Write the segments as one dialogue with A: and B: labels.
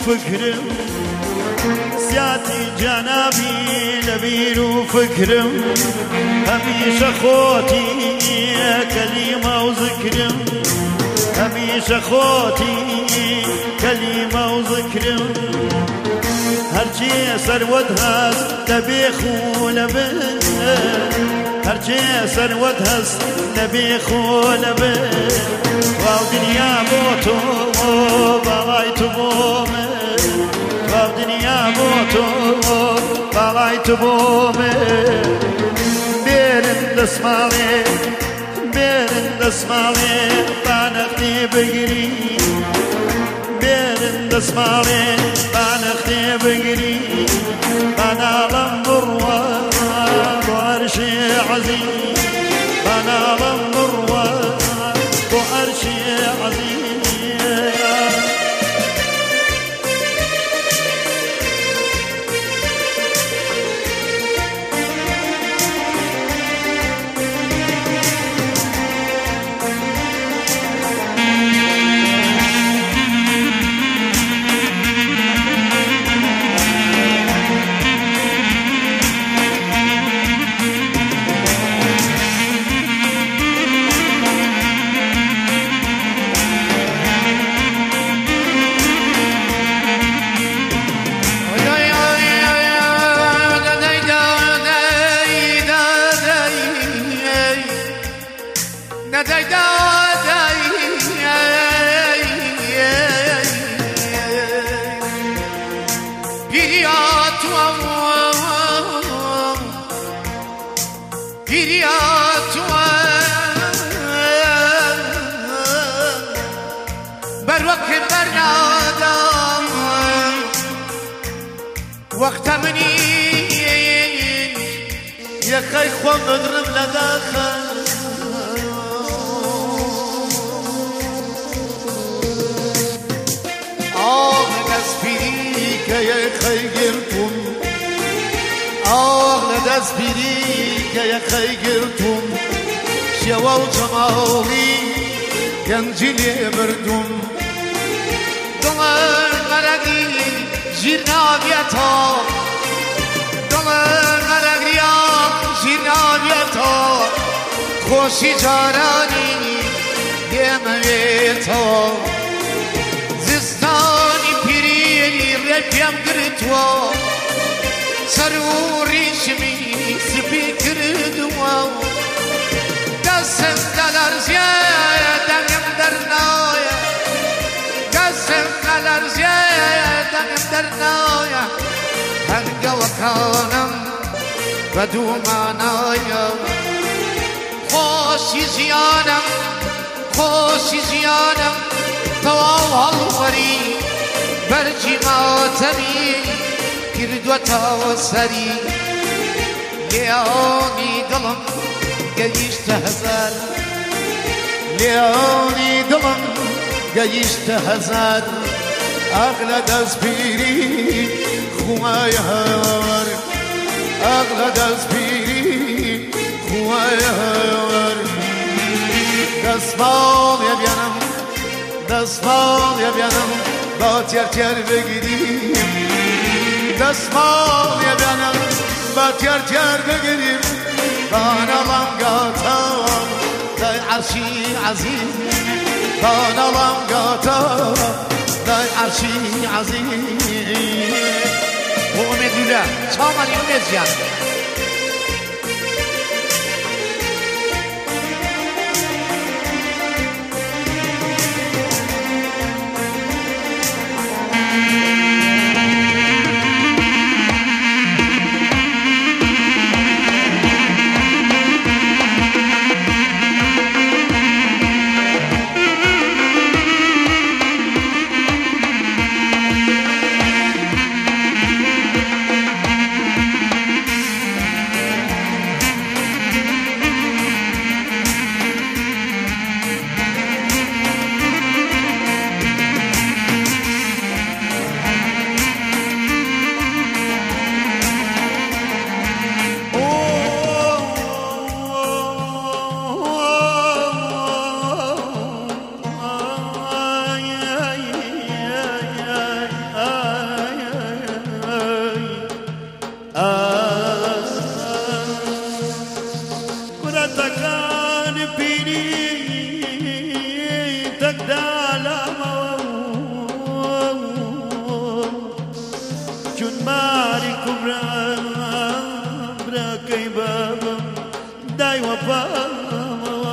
A: وفكرم سياتي جنابي لبير وفكرم هميشه خوتي كلمة وذكرم هميشه خوتي كلمة وذكرم هرچی سروت هست نبی خولبه هرچی سروت هست نبی خولبه واو دنیا بو تو باقای تو بومه واو دنیا بو تو باقای تو بومه بیرن دسمالی بیرن دسمالی بانختی بگیری بیرن دسمالی بانختی بگیری بنالم بروا بعرش عظیم بنالم بروا بعرش عظیم
B: وقت مني يا خي خوان نضرب لداخل ندسبيري يا خي قرتم ندسبيري يا خي قرتم شوا وجمالي ينجلي بردم دمر مرقي جيرنا بيتا دمر مرقيا جيرنا بيتا خوشي جاراني يمويتا زستاني بيريني ربيم قرتوا سروري شمي سبي كردوا قسم دلار زيادة يمدرنايا قسم دلار زيادة يمدرنايا هرقا وكانم بدومانايا خوشي زيانم خوشي زيانم تواو هالوري برجي ماتمي كردوتا وسري ليوني دلم قيشت هزار ليوني دلم قيشت هزار أغلى دزبيري خوايا هوار أغلى دزبيري خوايا هوار دسمال يا بيانم دسمال يا بيانم با تير بگیریم دسمال يا بيانم با تير بگیریم بانالام قاتا داي عرشي عزيز بانالام قاتا داي عرشي عزيز وامد الله چامان امید جان
A: بینی تەکدالامەوە چون ماری کوبرا براکەی بابم دای وەفامەوە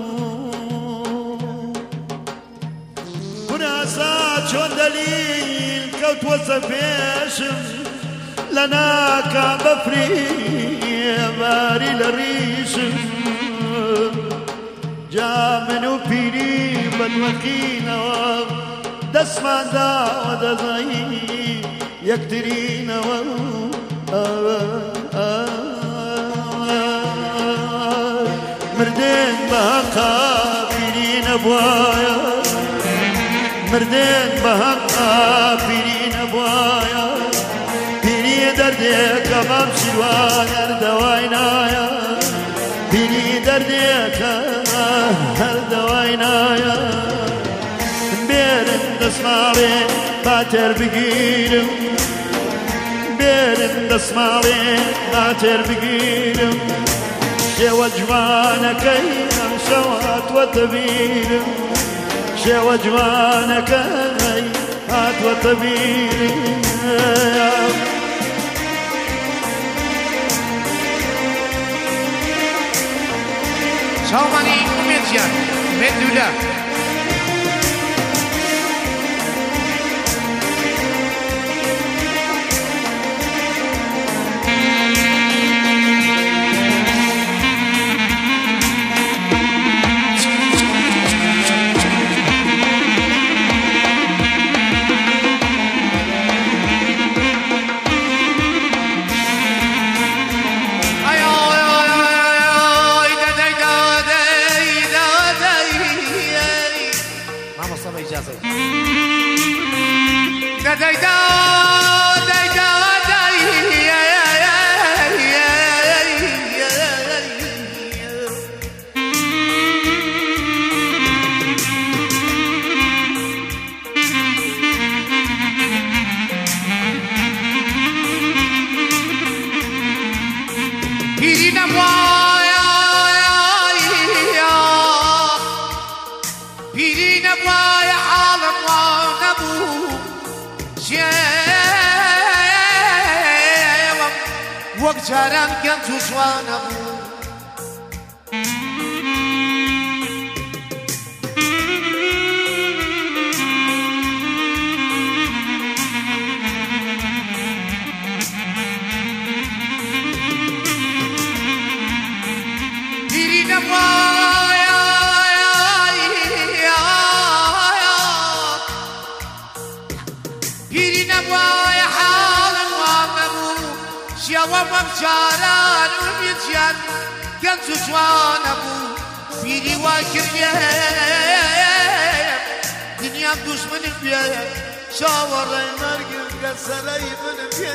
A: کوراسا چۆن دەلیل کەوتوەسە پێشم لە ناکا بەفری باری لە ڕیشم جا من و پیری بەدوەکینەوە دەستمان داوە دەزایی یەکترینەوە مردن بە هەقا پیری نەبوایە مردن بە هەقا پیری نەبوایە پیری دەردێکە مام شیوان هەردەوای نایە پیری دەردێکە هەردەوای نایە بێرن دەسماڵێ باتێر بگیرم بێرن دەسماڵێ باتێر بگیرم شێوە جوانەکەی ئەم شەوە هاتووەتە بیرم شێوە جوانەکەی هاتووەتە بیرم
B: چاومانی ئومێدیان ئومێد دوولە وەک جاران گەنج و جوانە بوو پیری نەبوایە پیری نەبوایە حاڵم وا نەبوو شێوە وەک جاران ومیدیان گەنج و جوانە بوو پیری وا کردێم دنیام دوژمنم بێ چاوەڕێی مەرگم گەسەرەی منم بێ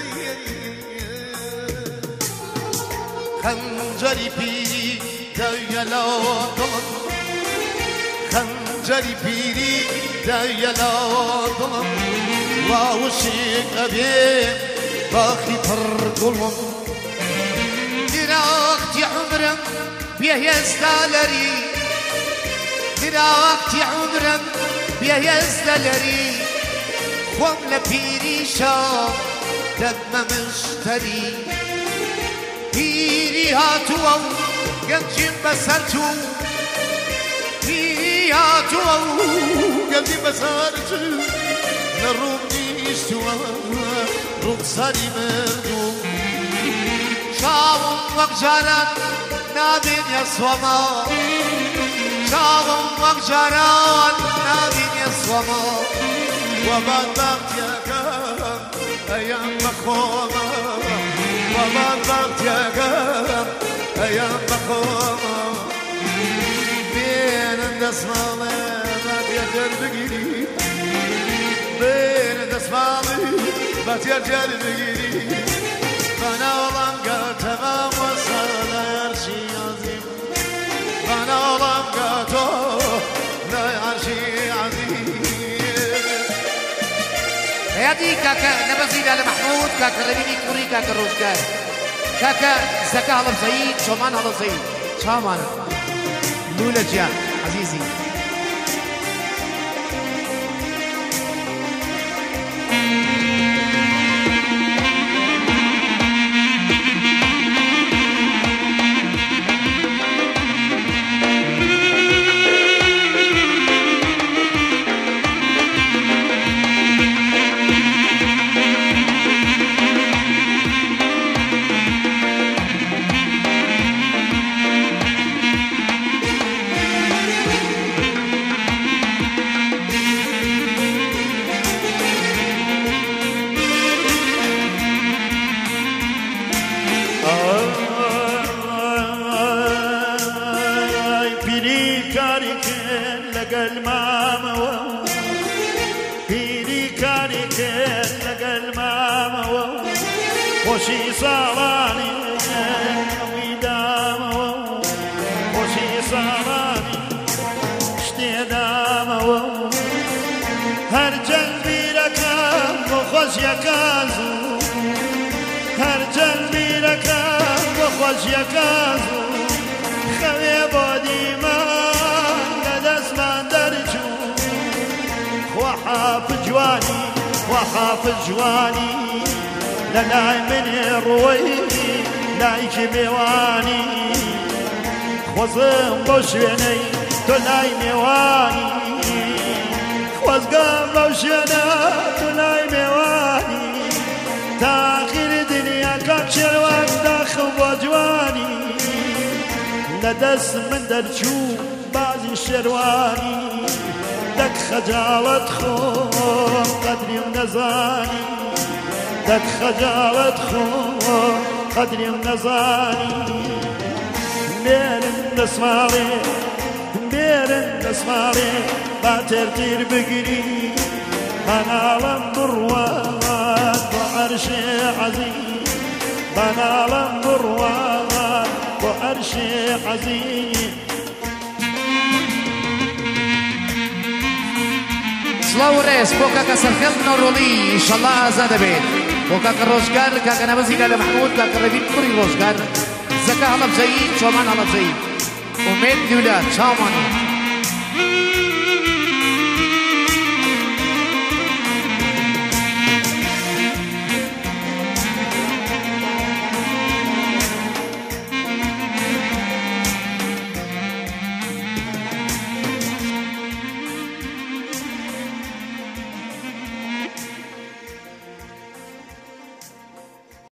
B: خەنجەری پیری دەویە لە دڵم خەنجەری پیری دەویە لە دڵم وا وشێک ئەبێ باخی پڕ گوڵم دراوەقتی عومرم بێهێزدا لەری دراوەقتی عومرم بێهێزدا لەری خۆم لە پیریشە دەدمە مشتەری پیری هاتووە و گەنجیم بەسەر چوو پیری هاتووە و گەنجیم بەسەر چوو لە ڕووم نیشتووە ڕووسەری مردوو چاوم وەک جاران نابینێ سوەما چاوم وەک جاران نابینێ سوەما وەبەدبەختیەکەم ئەیان بەخۆمە وەبەدبەختیەکەم ئەیان بەخۆمە بێنن دەسماڵێ بەتێر بگیری بێنن دەسماڵی بەتێر بگیری بەناوەڵام گەتەمام وەسە لە یارشی عەزیم بەناوەڵام گەتۆ لە یارشی عەزیم
C: هادي كاكا نبزي على محمود كاكا ربيني كوري كاكا روشكار كاكا زكا على زيد شومان على زيد شامان لولا جيان عزيزي
A: وشي صاراني ويدام وشي صاراني اشتدام هرجل بيركام وخوش يكازو هرجل بيركام وخوش يكازو خوي بودي ما لدس ما درجو وحاف جواني وحاف جواني للاي من روي لايك ميواني خوزم بوشيني تلاي ميواني خوزم بوشينا تلاي ميواني تاخير دنيا كبشر وقت خب جواني لدس من درجو بعض الشرواني دك خجالة خوم قدري ونزاني دك خجالة خوم قدري ونزاني بيرن نسماري بيرن نسماري باترتير بقري أنا لم برواد وعرشي عزيز أنا لم برواد وعرشي عزيز
C: سلاو ريس بو كاكا سرخيل نورولي إن شاء الله أزاد بيت بو كاكا روشكار كاكا نبزي لالي محمود كاكا ربيت كوري روشكار زكا هلا بزيد شومان هلا بزيد وميت دولا شاماني